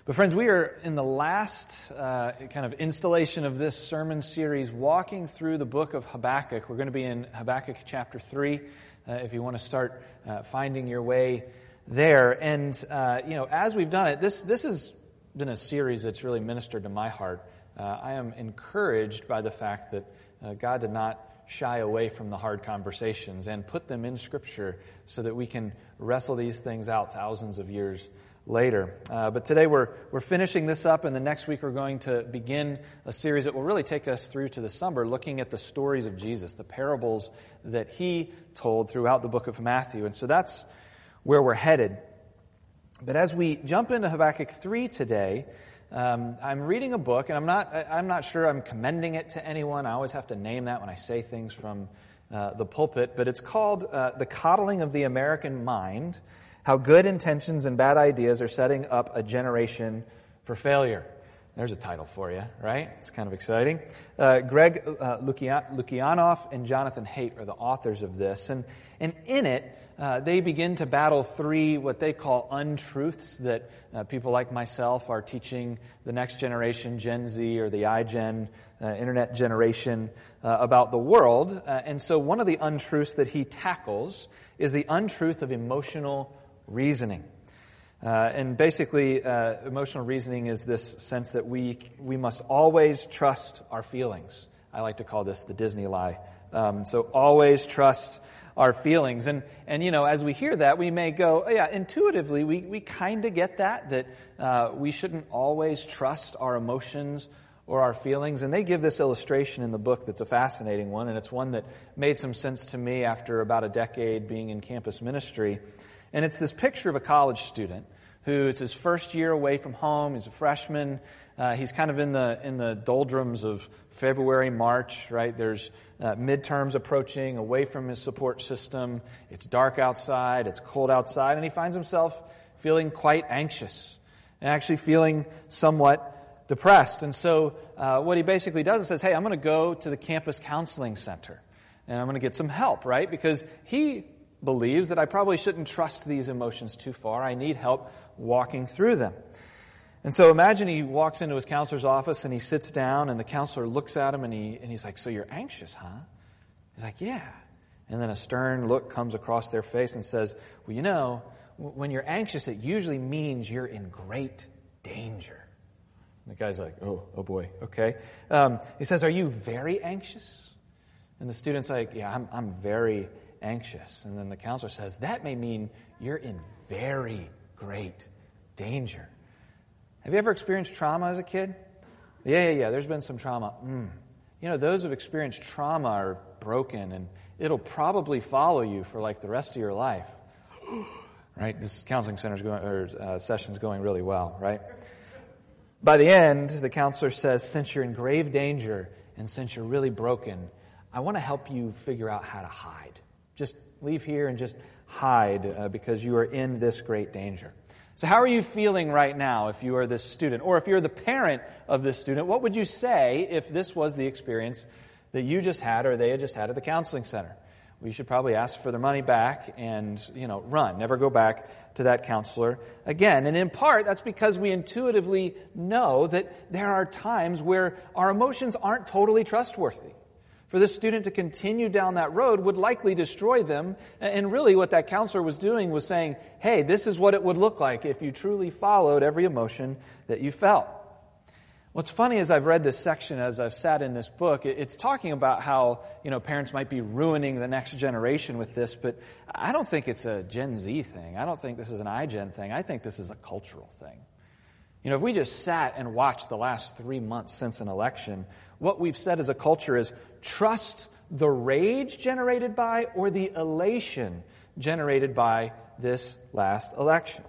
But friends, we are in the last kind of installation of this sermon series, walking through the book of Habakkuk. We're going to be in Habakkuk chapter 3, if you want to start finding your way there. And, as we've done it, this has been a series that's really ministered to my heart. I am encouraged by the fact that God did not shy away from the hard conversations and put them in Scripture so that we can wrestle these things out thousands of years later. But today we're finishing this up, and the next week we're going to begin a series that will really take us through to the summer, looking at the stories of Jesus, the parables that he told throughout the book of Matthew. And so that's where we're headed. But as we jump into Habakkuk 3 today, I'm reading a book, and I'm not sure I'm commending it to anyone. I always have to name that when I say things from the pulpit. But it's called The Coddling of the American Mind: How Good Intentions and Bad Ideas Are Setting Up a Generation for Failure. There's a title for you, right? It's kind of exciting. Greg Lukianoff and Jonathan Haidt are the authors of this. And in it, they begin to battle three what they call untruths that people like myself are teaching the next generation, Gen Z or the iGen, internet generation, about the world. And so one of the untruths that he tackles is the untruth of emotional reasoning. And basically, emotional reasoning is this sense that we must always trust our feelings. I like to call this the Disney lie. So always trust our feelings. And as we hear that, we may go, oh yeah, intuitively, we kind of get that we shouldn't always trust our emotions or our feelings. And they give this illustration in the book that's a fascinating one, and it's one that made some sense to me after about a decade being in campus ministry. And it's this picture of a college student who, it's his first year away from home. He's a freshman. He's kind of in the doldrums of February, March, right? There's midterms approaching, away from his support system. It's dark outside. It's cold outside. And he finds himself feeling quite anxious and actually feeling somewhat depressed. And so what he basically does is says, hey, I'm going to go to the campus counseling center and I'm going to get some help, right? Because he believes that I probably shouldn't trust these emotions too far. I need help walking through them. And so imagine he walks into his counselor's office and he sits down and the counselor looks at him and he's like, so you're anxious, huh? He's like, yeah. And then a stern look comes across their face and says, well, when you're anxious, it usually means you're in great danger. And the guy's like, oh boy, okay. He says, are you very anxious? And the student's like, yeah, I'm very anxious. And then the counselor says, that may mean you're in very great danger. Have you ever experienced trauma as a kid? Yeah, there's been some trauma. Those who've experienced trauma are broken, and it'll probably follow you for like the rest of your life. Right? This counseling session's going really well, right? By the end, the counselor says, since you're in grave danger and since you're really broken, I want to help you figure out how to hide. Just leave here and just hide because you are in this great danger. So how are you feeling right now if you are this student? Or if you're the parent of this student, what would you say if this was the experience that you just had or they had just had at the counseling center? We should probably ask for their money back and, run. Never go back to that counselor again. And in part, that's because we intuitively know that there are times where our emotions aren't totally trustworthy. For this student to continue down that road would likely destroy them. And really what that counselor was doing was saying, hey, this is what it would look like if you truly followed every emotion that you felt. What's funny is I've read this section as I've sat in this book. It's talking about how, parents might be ruining the next generation with this, but I don't think it's a Gen Z thing. I don't think this is an iGen thing. I think this is a cultural thing. If we just sat and watched the last 3 months since an election, what we've said as a culture is trust the rage generated by or the elation generated by this last election.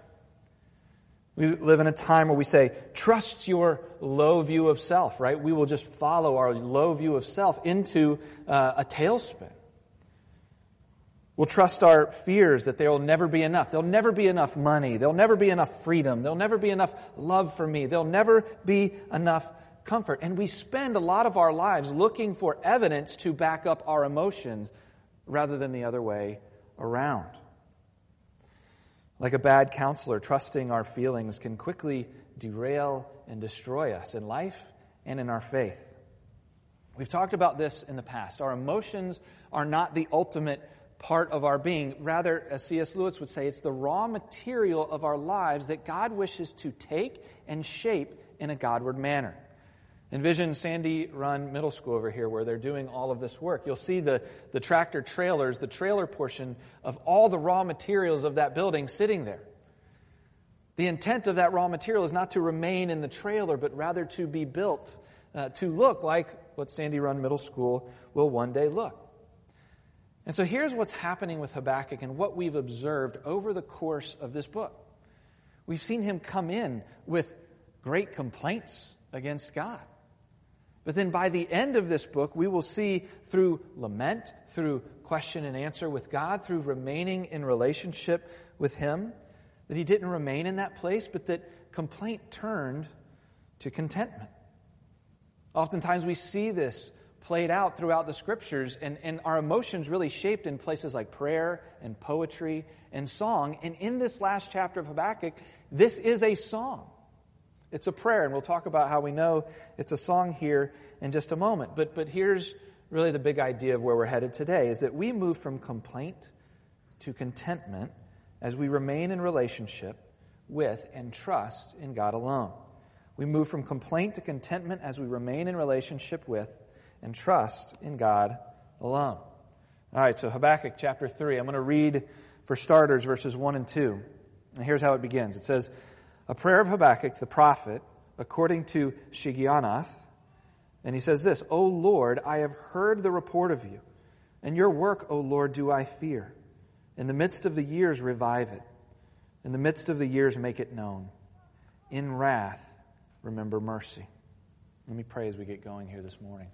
We live in a time where we say, trust your low view of self, right? We will just follow our low view of self into a tailspin. We'll trust our fears that there will never be enough. There'll never be enough money. There'll never be enough freedom. There'll never be enough love for me. There'll never be enough comfort. And we spend a lot of our lives looking for evidence to back up our emotions rather than the other way around. Like a bad counselor, trusting our feelings can quickly derail and destroy us in life and in our faith. We've talked about this in the past. Our emotions are not the ultimate part of our being. Rather, as C.S. Lewis would say, it's the raw material of our lives that God wishes to take and shape in a Godward manner. Envision Sandy Run Middle School over here where they're doing all of this work. You'll see the tractor trailers, the trailer portion of all the raw materials of that building sitting there. The intent of that raw material is not to remain in the trailer, but rather to be built to look like what Sandy Run Middle School will one day look. And so here's what's happening with Habakkuk and what we've observed over the course of this book. We've seen him come in with great complaints against God. But then by the end of this book, we will see through lament, through question and answer with God, through remaining in relationship with Him, that he didn't remain in that place, but that complaint turned to contentment. Oftentimes we see this played out throughout the Scriptures, and our emotions really shaped in places like prayer and poetry and song. And in this last chapter of Habakkuk, this is a song. It's a prayer, and we'll talk about how we know it's a song here in just a moment. But here's really the big idea of where we're headed today, is that we move from complaint to contentment as we remain in relationship with and trust in God alone. We move from complaint to contentment as we remain in relationship with and trust in God alone. All right, so Habakkuk chapter 3. I'm going to read, for starters, verses 1 and 2. And here's how it begins. It says, a prayer of Habakkuk the prophet, according to Shigionoth. And he says this, O Lord, I have heard the report of you, and your work, O Lord, do I fear. In the midst of the years, revive it. In the midst of the years, make it known. In wrath, remember mercy. Let me pray as we get going here this morning.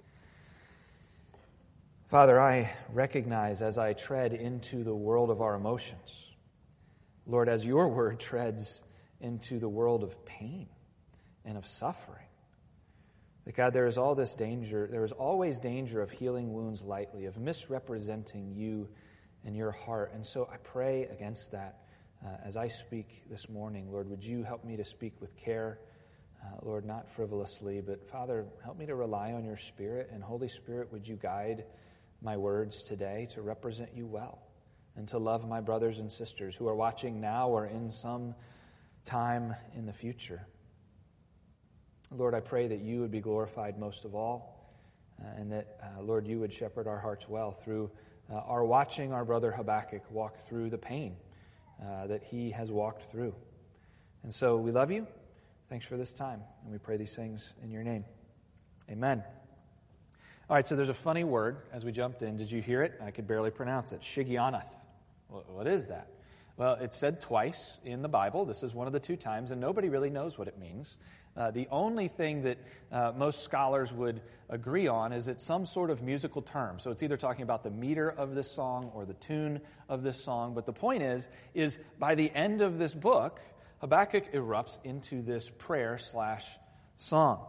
Father, I recognize as I tread into the world of our emotions, Lord, as your word treads into the world of pain and of suffering, that God, there is all this danger, there is always danger of healing wounds lightly, of misrepresenting you and your heart. And so I pray against that as I speak this morning. Lord, would you help me to speak with care, Lord, not frivolously, but Father, help me to rely on your Spirit. And Holy Spirit, would you guide my words today to represent you well and to love my brothers and sisters who are watching now or in some time in the future. Lord, I pray that you would be glorified most of all, and that, Lord, you would shepherd our hearts well through our watching our brother Habakkuk walk through the pain that he has walked through. And so we love you. Thanks for this time, and we pray these things in your name. Amen. All right, so there's a funny word as we jumped in. Did you hear it? I could barely pronounce it. Shigionoth. What is that? Well, it's said twice in the Bible. This is one of the two times, and nobody really knows what it means. The only thing that most scholars would agree on is it's some sort of musical term. So it's either talking about the meter of this song or the tune of this song. But the point is by the end of this book, Habakkuk erupts into this prayer/song.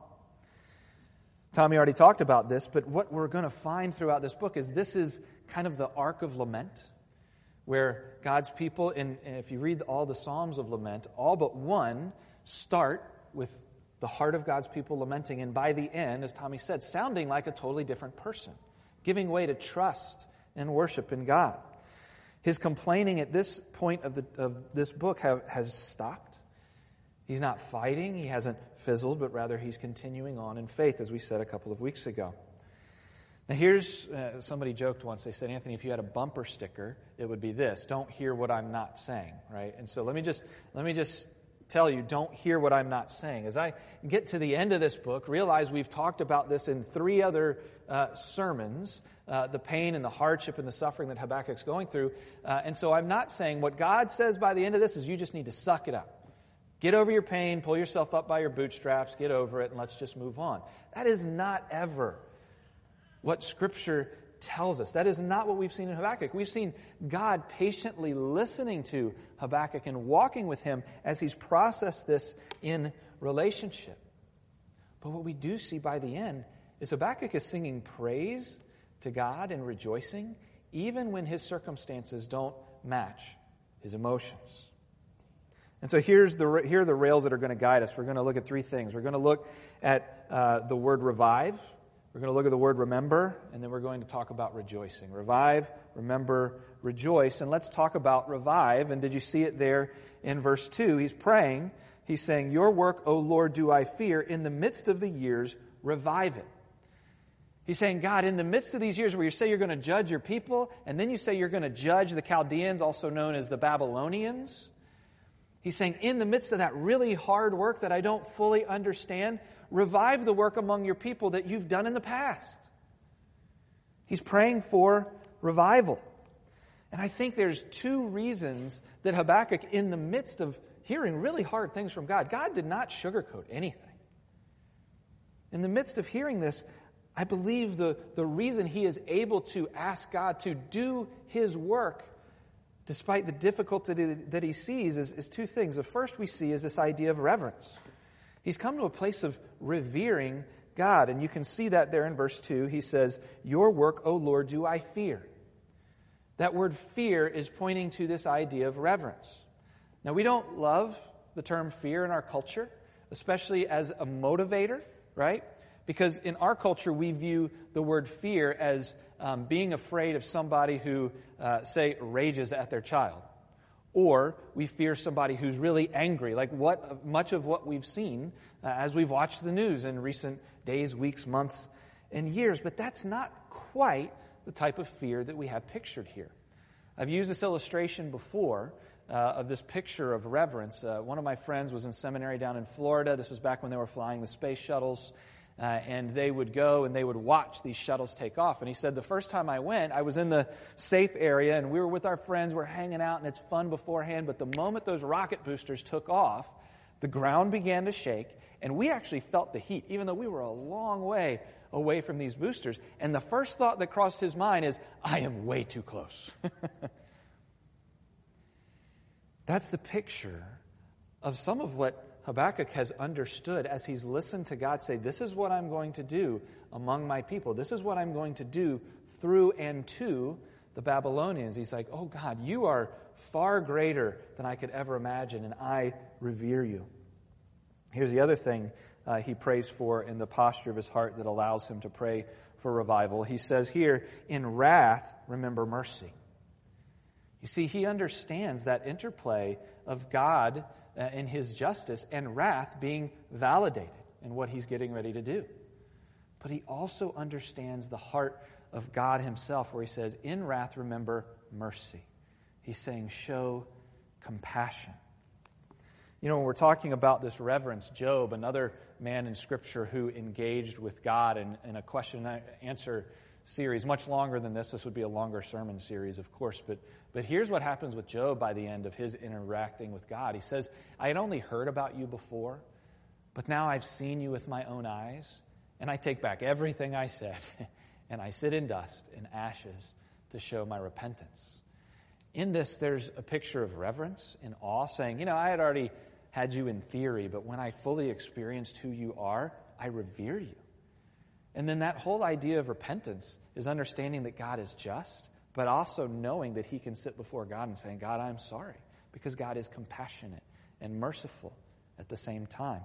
Tommy already talked about this, but what we're going to find throughout this book is this is kind of the ark of lament, where God's people, and if you read all the Psalms of lament, all but one start with the heart of God's people lamenting, and by the end, as Tommy said, sounding like a totally different person, giving way to trust and worship in God. His complaining at this point of this book has stopped. He's not fighting, he hasn't fizzled, but rather he's continuing on in faith, as we said a couple of weeks ago. Now here's, somebody joked once, they said, Anthony, if you had a bumper sticker, it would be this: don't hear what I'm not saying, right? And so let me just tell you, don't hear what I'm not saying. As I get to the end of this book, realize we've talked about this in 3 other sermons, the pain and the hardship and the suffering that Habakkuk's going through. And so I'm not saying what God says by the end of this is you just need to suck it up. Get over your pain, pull yourself up by your bootstraps, get over it, and let's just move on. That is not ever what Scripture tells us. That is not what we've seen in Habakkuk. We've seen God patiently listening to Habakkuk and walking with him as he's processed this in relationship. But what we do see by the end is Habakkuk is singing praise to God and rejoicing, even when his circumstances don't match his emotions. And so here are the rails that are going to guide us. We're going to look at three things. We're going to look at the word revive. We're going to look at the word remember. And then we're going to talk about rejoicing. Revive, remember, rejoice. And let's talk about revive. And did you see it there in verse 2? He's praying. He's saying, your work, O Lord, do I fear. In the midst of the years, revive it. He's saying, God, in the midst of these years where you say you're going to judge your people, and then you say you're going to judge the Chaldeans, also known as the Babylonians, he's saying, in the midst of that really hard work that I don't fully understand, revive the work among your people that you've done in the past. He's praying for revival. And I think there's two reasons that Habakkuk, in the midst of hearing really hard things from God did not sugarcoat anything. In the midst of hearing this, I believe the reason he is able to ask God to do his work despite the difficulty that he sees is two things. The first we see is this idea of reverence. He's come to a place of revering God, and you can see that there in verse 2. He says, your work, O Lord, do I fear. That word fear is pointing to this idea of reverence. Now, we don't love the term fear in our culture, especially as a motivator, right? Because in our culture, we view the word fear as being afraid of somebody who, say, rages at their child. Or we fear somebody who's really angry, like much of what we've seen as we've watched the news in recent days, weeks, months, and years. But that's not quite the type of fear that we have pictured here. I've used this illustration before of this picture of reverence. One of my friends was in seminary down in Florida. This was back when they were flying the space shuttles. And they would go and they would watch these shuttles take off. And he said, the first time I went, I was in the safe area and we were with our friends, we're hanging out and it's fun beforehand. But the moment those rocket boosters took off, the ground began to shake and we actually felt the heat, even though we were a long way away from these boosters. And the first thought that crossed his mind is, I am way too close. That's the picture of some of what Habakkuk has understood as he's listened to God say, this is what I'm going to do among my people. This is what I'm going to do through and to the Babylonians. He's like, oh God, you are far greater than I could ever imagine, and I revere you. Here's the other thing he prays for in the posture of his heart that allows him to pray for revival. He says here, in wrath, remember mercy. You see, he understands that interplay of God in his justice and wrath being validated in what he's getting ready to do. But he also understands the heart of God himself, where he says, in wrath, remember mercy. He's saying, show compassion. You know, when we're talking about this reverence, Job, another man in Scripture who engaged with God in a question and answer series, much longer than this. This would be a longer sermon series, of course, but here's what happens with Job by the end of his interacting with God. He says, I had only heard about you before, but now I've seen you with my own eyes, and I take back everything I said, and I sit in dust and ashes to show my repentance. In this, there's a picture of reverence and awe, saying, I had already had you in theory, but when I fully experienced who you are, I revere you. And then that whole idea of repentance is understanding that God is just, but also knowing that he can sit before God and saying, God, I'm sorry, because God is compassionate and merciful at the same time.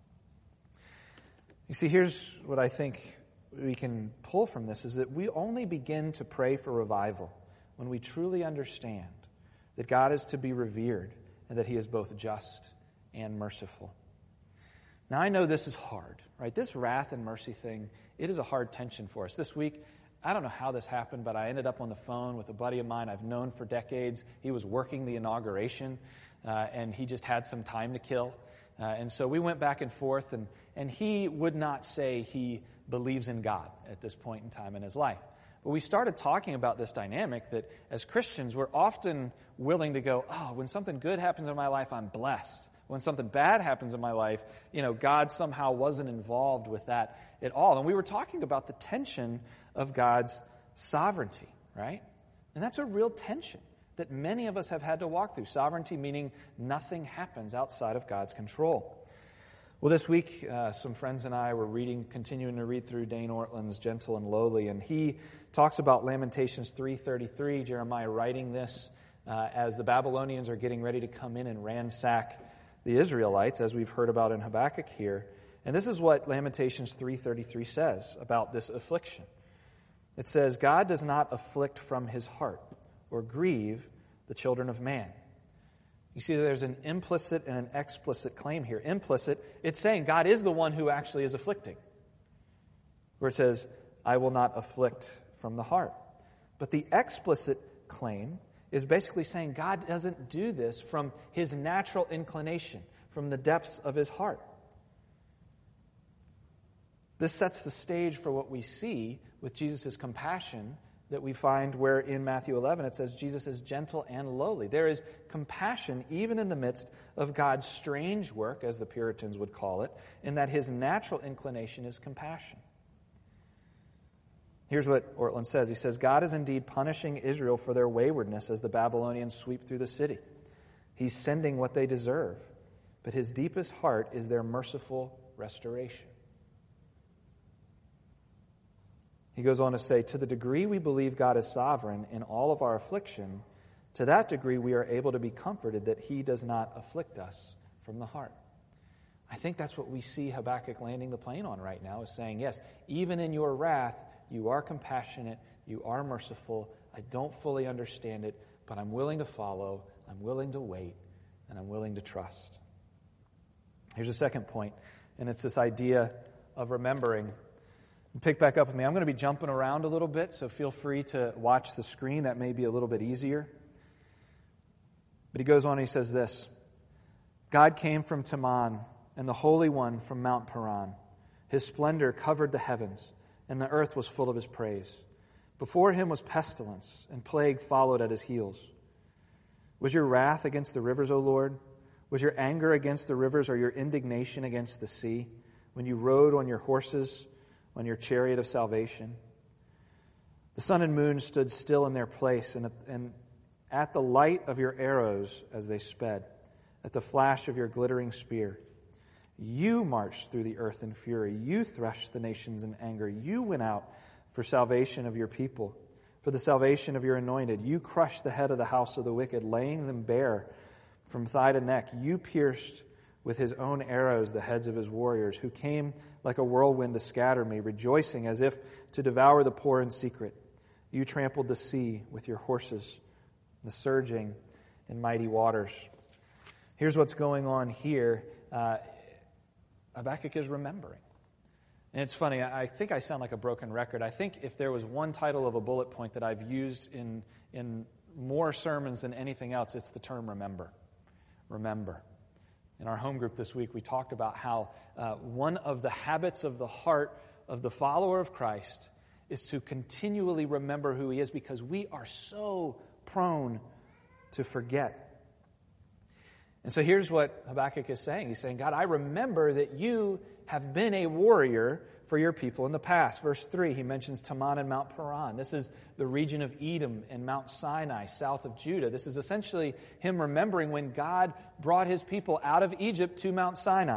You see, here's what I think we can pull from this, is that we only begin to pray for revival when we truly understand that God is to be revered and that he is both just and merciful. Now, I know this is hard, right? This wrath and mercy thing, it is a hard tension for us. This week, I don't know how this happened, but I ended up on the phone with a buddy of mine I've known for decades. He was working the inauguration, and he just had some time to kill. And so we went back and forth, and he would not say he believes in God at this point in time in his life. But we started talking about this dynamic that as Christians, we're often willing to go, when something good happens in my life, I'm blessed. When something bad happens in my life, God somehow wasn't involved with that at all. And we were talking about the tension of God's sovereignty, right? And that's a real tension that many of us have had to walk through. Sovereignty meaning nothing happens outside of God's control. Well, this week, some friends and I were continuing to read through Dane Ortland's Gentle and Lowly, and he talks about Lamentations 3:33, Jeremiah writing this as the Babylonians are getting ready to come in and ransack the Israelites, as we've heard about in Habakkuk here. And this is what Lamentations 3:33 says about this affliction. It says, God does not afflict from his heart or grieve the children of man. You see, there's an implicit and an explicit claim here. Implicit, it's saying God is the one who actually is afflicting. Where it says, I will not afflict from the heart. But the explicit claim is basically saying God doesn't do this from his natural inclination, from the depths of his heart. This sets the stage for what we see with Jesus' compassion that we find where in Matthew 11 it says Jesus is gentle and lowly. There is compassion even in the midst of God's strange work, as the Puritans would call it, in that his natural inclination is compassion. Here's what Ortlund says. He says, God is indeed punishing Israel for their waywardness as the Babylonians sweep through the city. He's sending what they deserve, but his deepest heart is their merciful restoration. He goes on to say, to the degree we believe God is sovereign in all of our affliction, to that degree we are able to be comforted that he does not afflict us from the heart. I think that's what we see Habakkuk landing the plane on right now, is saying, yes, even in your wrath, you are compassionate, you are merciful. I don't fully understand it, but I'm willing to follow, I'm willing to wait, and I'm willing to trust. Here's a second point, and it's this idea of remembering. Pick back up with me. I'm going to be jumping around a little bit, so feel free to watch the screen. That may be a little bit easier. But he goes on and he says this, God came from Teman, and the Holy One from Mount Paran. His splendor covered the heavens, and the earth was full of his praise. Before him was pestilence, and plague followed at his heels. Was your wrath against the rivers, O Lord? Was your anger against the rivers, or your indignation against the sea, when you rode on your horses, on your chariot of salvation? The sun and moon stood still in their place, and at the light of your arrows as they sped, at the flash of your glittering spear. You marched through the earth in fury. You threshed the nations in anger. You went out for salvation of your people, for the salvation of your anointed. You crushed the head of the house of the wicked, laying them bare from thigh to neck. You pierced with his own arrows the heads of his warriors, who came like a whirlwind to scatter me, rejoicing as if to devour the poor in secret. You trampled the sea with your horses, the surging and mighty waters. Here's what's going on here. Habakkuk is remembering. And it's funny, I think I sound like a broken record. I think if there was one title of a bullet point that I've used in more sermons than anything else, it's the term remember. Remember. In our home group this week, we talked about how one of the habits of the heart of the follower of Christ is to continually remember who he is, because we are so prone to forget. And so here's what Habakkuk is saying. He's saying, God, I remember that you have been a warrior for your people in the past. Verse 3, he mentions Teman and Mount Paran. This is the region of Edom and Mount Sinai, south of Judah. This is essentially him remembering when God brought his people out of Egypt to Mount Sinai.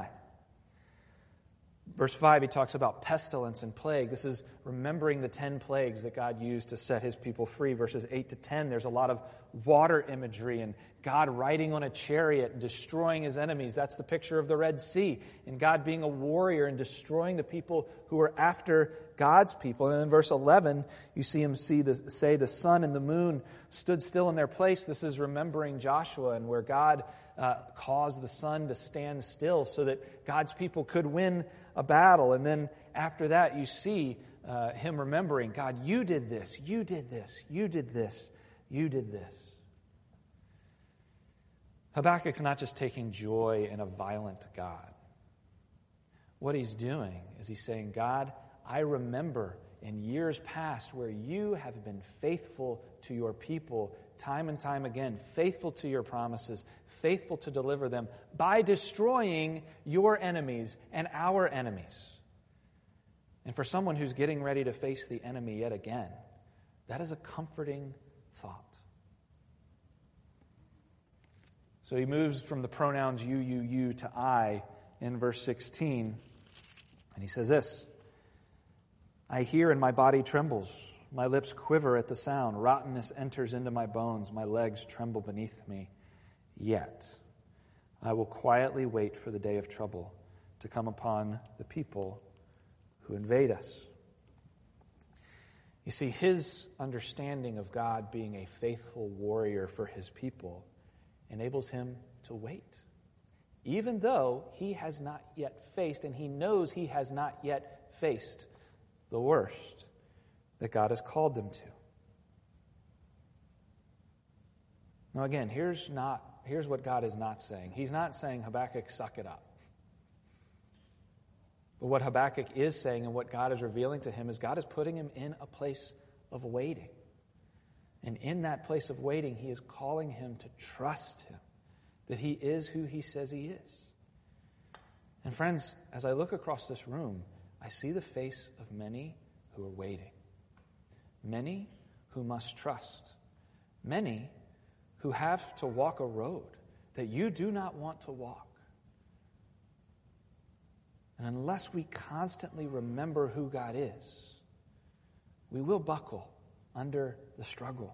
Verse 5, he talks about pestilence and plague. This is remembering the 10 plagues that God used to set his people free. Verses 8 to 10, there's a lot of water imagery and God riding on a chariot and destroying his enemies. That's the picture of the Red Sea, and God being a warrior and destroying the people who are after God's people. And in verse 11, you see him say the sun and the moon stood still in their place. This is remembering Joshua, and where God caused the sun to stand still so that God's people could win a battle. And then after that, you see him remembering, God, you did this, you did this, you did this, you did this. Habakkuk's not just taking joy in a violent God. What he's doing is he's saying, God, I remember in years past where you have been faithful to your people time and time again, faithful to your promises, faithful to deliver them by destroying your enemies and our enemies. And for someone who's getting ready to face the enemy yet again, that is a comforting thought. So he moves from the pronouns you to I in verse 16. And he says this, I hear and my body trembles. My lips quiver at the sound. Rottenness enters into my bones. My legs tremble beneath me. Yet I will quietly wait for the day of trouble to come upon the people who invade us. You see, his understanding of God being a faithful warrior for his people enables him to wait, even though he has not yet faced, and he knows he has not yet faced the worst that God has called them to. Now again, here's what God is not saying. He's not saying, Habakkuk, suck it up. But what Habakkuk is saying and what God is revealing to him is God is putting him in a place of waiting. And in that place of waiting, he is calling him to trust him, that he is who he says he is. And friends, as I look across this room, I see the face of many who are waiting. Many who must trust. Many who have to walk a road that you do not want to walk. And unless we constantly remember who God is, we will buckle under the struggle.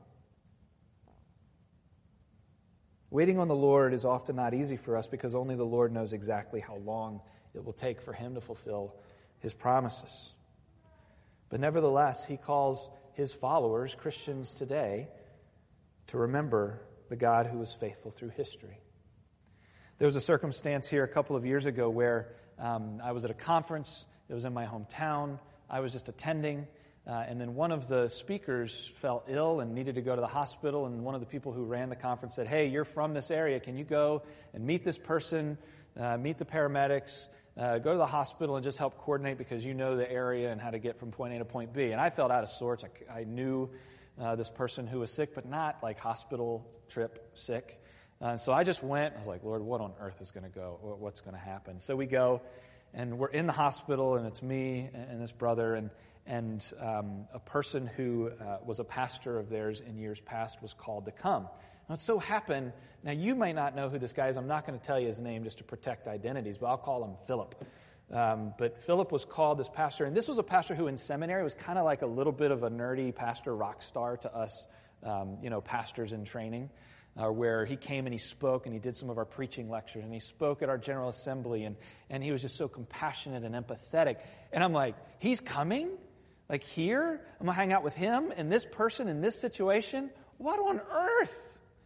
Waiting on the Lord is often not easy for us because only the Lord knows exactly how long it will take for him to fulfill his promises. But nevertheless, he calls his followers, Christians today, to remember the God who was faithful through history. There was a circumstance here a couple of years ago where I was at a conference. It was in my hometown. I was just attending. And then one of the speakers fell ill and needed to go to the hospital. And one of the people who ran the conference said, hey, you're from this area. Can you go and meet this person, meet the paramedics, go to the hospital and just help coordinate because you know the area and how to get from point A to point B. And I felt out of sorts. I knew this person who was sick, but not like hospital trip sick. So I just went. I was like, Lord, what on earth is going to go? What's going to happen? So we go, and we're in the hospital, and it's me and this brother, and a person who was a pastor of theirs in years past was called to come. Now, it so happened, now you might not know who this guy is. I'm not going to tell you his name just to protect identities, but I'll call him Philip. But Philip was called this pastor, and this was a pastor who in seminary was kind of like a little bit of a nerdy pastor rock star to us, pastors in training. Where he came and he spoke and he did some of our preaching lectures and he spoke at our General Assembly and he was just so compassionate and empathetic. And I'm like, he's coming? Like here? I'm going to hang out with him and this person in this situation? What on earth?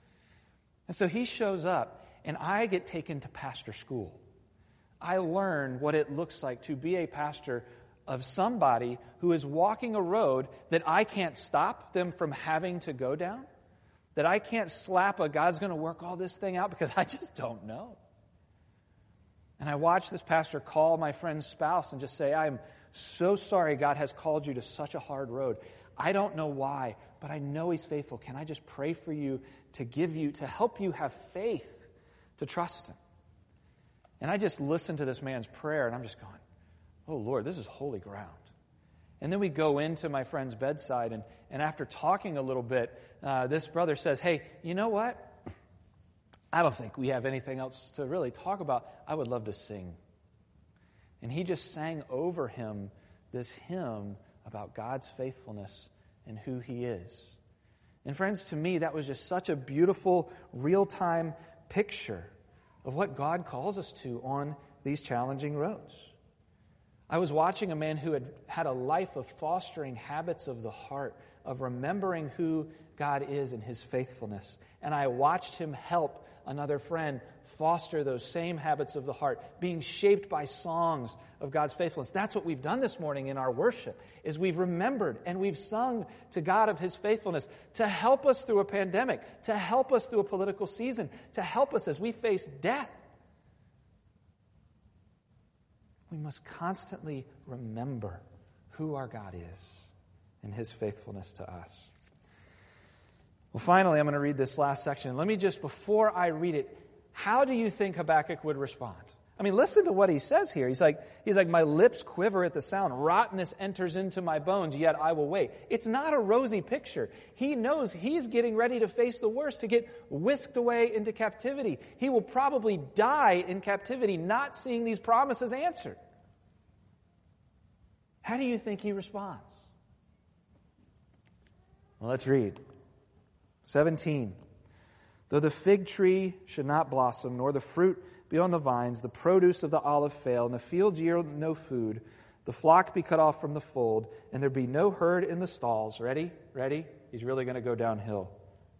And so he shows up and I get taken to pastor school. I learn what it looks like to be a pastor of somebody who is walking a road that I can't stop them from having to go down. That I can't slap a God's going to work all this thing out because I just don't know. And I watched this pastor call my friend's spouse and just say, I'm so sorry God has called you to such a hard road. I don't know why, but I know he's faithful. Can I just pray for you to help you have faith to trust him? And I just listened to this man's prayer and I'm just going, oh Lord, this is holy ground. And then we go into my friend's bedside, and after talking a little bit, this brother says, hey, you know what? I don't think we have anything else to really talk about. I would love to sing. And he just sang over him this hymn about God's faithfulness and who he is. And friends, to me, that was just such a beautiful, real-time picture of what God calls us to on these challenging roads. I was watching a man who had a life of fostering habits of the heart, of remembering who God is and his faithfulness. And I watched him help another friend foster those same habits of the heart, being shaped by songs of God's faithfulness. That's what we've done this morning in our worship, is we've remembered and we've sung to God of his faithfulness to help us through a pandemic, to help us through a political season, to help us as we face death. We must constantly remember who our God is and his faithfulness to us. Well, finally, I'm going to read this last section. Let me just, before I read it, how do you think Habakkuk would respond? I mean, listen to what he says here. He's like, my lips quiver at the sound. Rottenness enters into my bones, yet I will wait. It's not a rosy picture. He knows he's getting ready to face the worst, to get whisked away into captivity. He will probably die in captivity, not seeing these promises answered. How do you think he responds? Well, let's read. 17. Though the fig tree should not blossom, nor the fruit be on the vines, the produce of the olive fail, and the fields yield no food, the flock be cut off from the fold, and there be no herd in the stalls. Ready? Ready? He's really going to go downhill.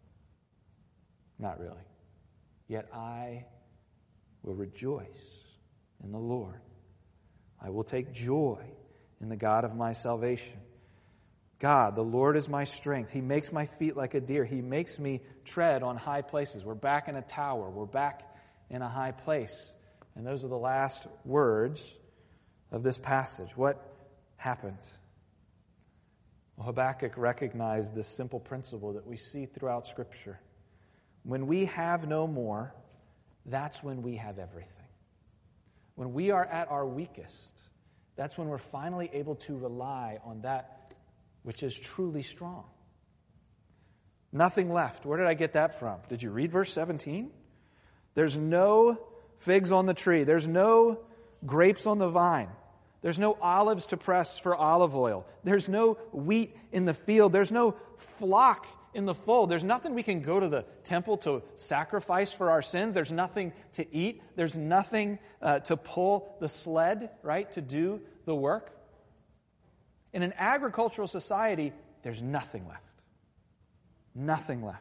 Not really. Yet I will rejoice in the Lord. I will take joy in the God of my salvation. God, the Lord is my strength. He makes my feet like a deer. He makes me tread on high places. We're back in a tower. We're back in a high place. And those are the last words of this passage. What happened? Well, Habakkuk recognized this simple principle that we see throughout Scripture. When we have no more, that's when we have everything. When we are at our weakest, that's when we're finally able to rely on that which is truly strong. Nothing left. Where did I get that from? Did you read verse 17? There's no figs on the tree. There's no grapes on the vine. There's no olives to press for olive oil. There's no wheat in the field. There's no flock in the fold. There's nothing we can go to the temple to sacrifice for our sins. There's nothing to eat. There's nothing to pull the sled, right, to do the work. In an agricultural society, there's nothing left. Nothing left.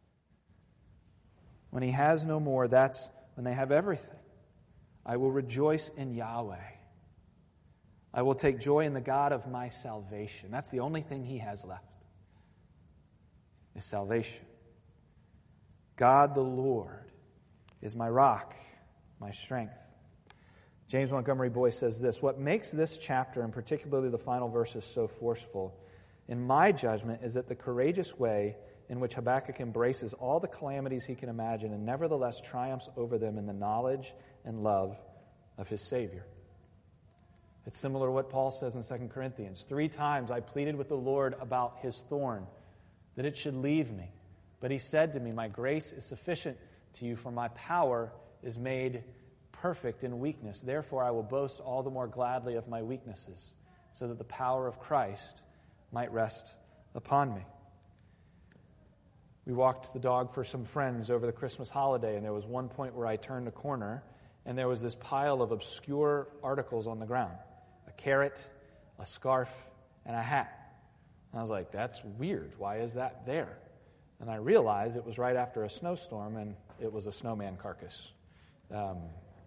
When he has no more, that's when they have everything. I will rejoice in Yahweh. I will take joy in the God of my salvation. That's the only thing he has left, is salvation. God the Lord is my rock, my strength. James Montgomery Boyce says this: what makes this chapter, and particularly the final verses, so forceful, in my judgment, is that the courageous way in which Habakkuk embraces all the calamities he can imagine and nevertheless triumphs over them in the knowledge and love of his Savior. It's similar to what Paul says in 2 Corinthians. 3 times I pleaded with the Lord about his thorn, that it should leave me. But he said to me, my grace is sufficient to you, for my power is made perfect in weakness. Therefore I will boast all the more gladly of my weaknesses, so that the power of Christ might rest upon me. We walked the dog for some friends over the Christmas holiday, and there was one point where I turned a corner, and there was this pile of obscure articles on the ground. A carrot, a scarf, and a hat. And I was like, that's weird. Why is that there? And I realized it was right after a snowstorm, and it was a snowman carcass. And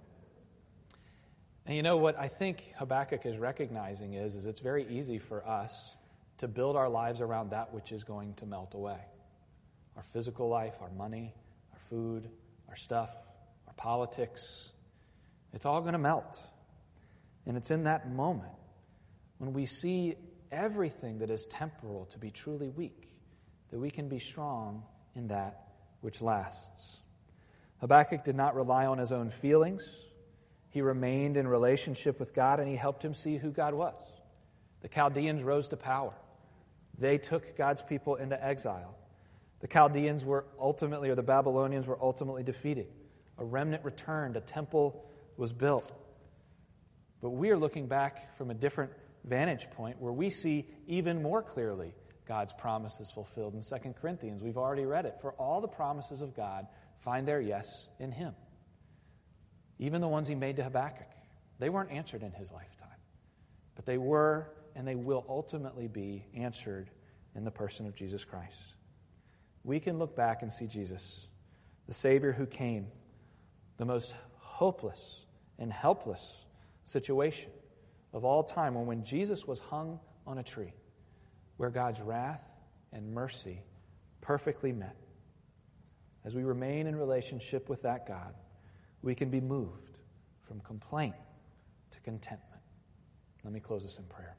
you know what I think Habakkuk is recognizing is it's very easy for us to build our lives around that which is going to melt away. Our physical life, our money, our food, our stuff, our politics. It's all going to melt. And it's in that moment when we see everything that is temporal to be truly weak that we can be strong in that which lasts. Habakkuk did not rely on his own feelings. He remained in relationship with God, and he helped him see who God was. The Chaldeans rose to power. They took God's people into exile. The Chaldeans were ultimately, or the Babylonians were ultimately defeated. A remnant returned. A temple was built. But we are looking back from a different vantage point where we see even more clearly God's promises fulfilled in 2 Corinthians. We've already read it. For all the promises of God find their yes in him. Even the ones he made to Habakkuk. They weren't answered in his lifetime. But they were, and they will ultimately be answered in the person of Jesus Christ. We can look back and see Jesus, the Savior who came, the most hopeless and helpless situation of all time, when Jesus was hung on a tree, where God's wrath and mercy perfectly met. As we remain in relationship with that God, we can be moved from complaint to contentment. Let me close this in prayer.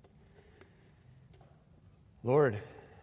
Lord,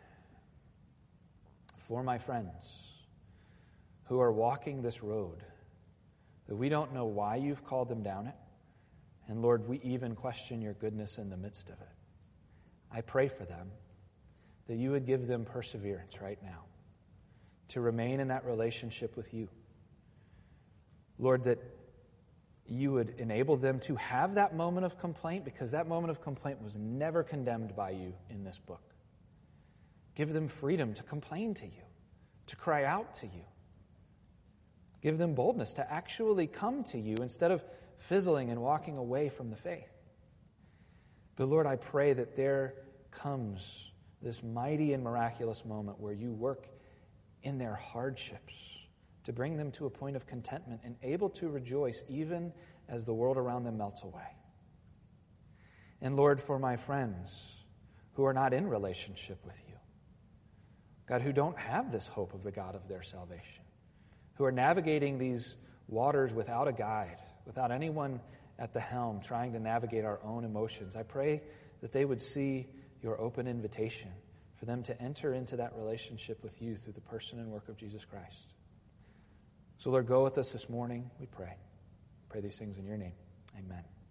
for my friends who are walking this road, that we don't know why you've called them down it, and Lord, we even question your goodness in the midst of it. I pray for them that you would give them perseverance right now to remain in that relationship with you. Lord, that you would enable them to have that moment of complaint, because that moment of complaint was never condemned by you in this book. Give them freedom to complain to you, to cry out to you. Give them boldness to actually come to you instead of fizzling and walking away from the faith. But Lord, I pray that there comes this mighty and miraculous moment where you work in their hardships to bring them to a point of contentment and able to rejoice even as the world around them melts away. And Lord, for my friends who are not in relationship with you, God, who don't have this hope of the God of their salvation, who are navigating these waters without a guide, without anyone at the helm trying to navigate our own emotions, I pray that they would see your open invitation for them to enter into that relationship with you through the person and work of Jesus Christ. So Lord, go with us this morning, we pray. Pray these things in your name. Amen.